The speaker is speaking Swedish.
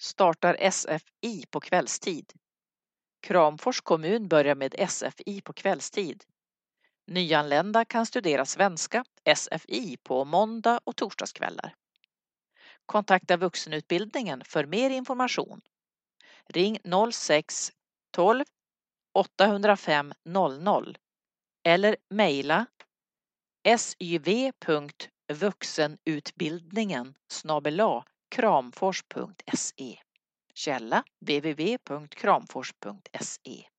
Startar SFI på kvällstid. Kramfors kommun börjar med SFI på kvällstid. Nyanlända kan studera svenska, SFI, på måndag och torsdagskvällar. Kontakta vuxenutbildningen för mer information. Ring 06 12 805 00 eller mejla syv.vuxenutbildningen@kramfors.se. Källa www.kramfors.se.